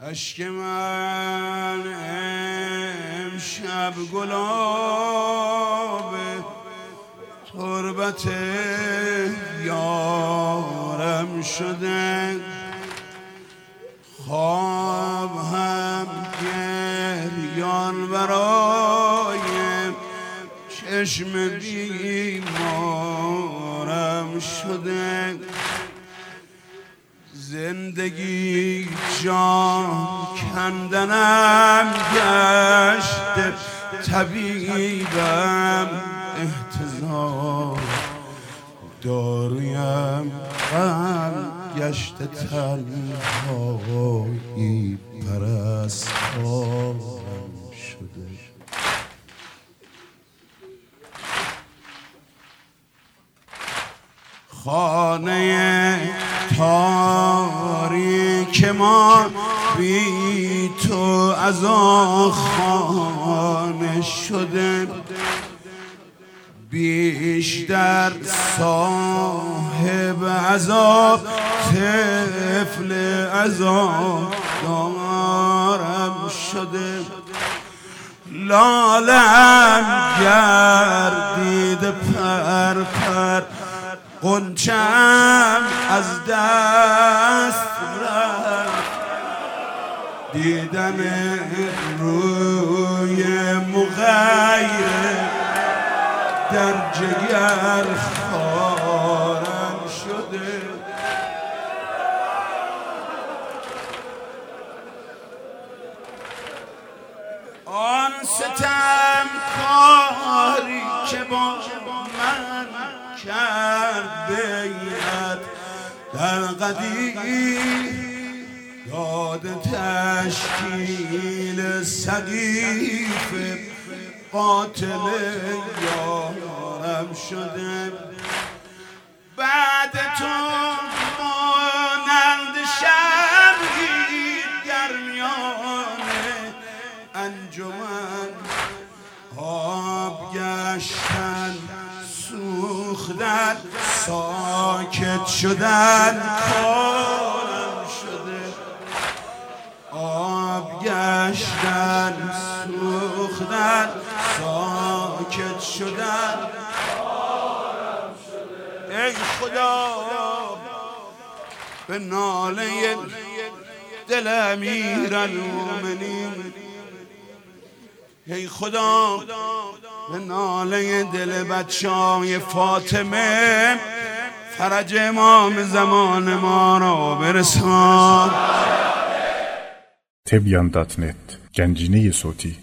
اشک من امشب گلاب تربت یارم شده، خواب هم گریان برای چشم بیمارم شده. زندگی جان کندنم گشته، طبیبم احتضار دارویم غم گشته، تنهایی پرستارم شده. خانه تاریک ما بی تو از آن خانه شده، بیشتر صاحب عذاب طفل عذاب دارم شده. لالم گردید پر پر، غنچم از دست رفت، دیدم روی مغیر در جگر خارم شده. آن ستم کاری که با من کرد بیعت در قدیم، یاد تشکیل سقیف قاتل یارم شده. بعد تو مانند شمعی در میان انجمن، آب گشتن سوختن ساکت شدن کارم شده. آب گشتن سوختن ساکت شدن کارم شده. ای خدا به ناله دل امیرالمومنین، ای خدا به ناله دل بچه‌های فاطمه فرج امام زمان ما را برسان. Tebyan.net Gencine صوتی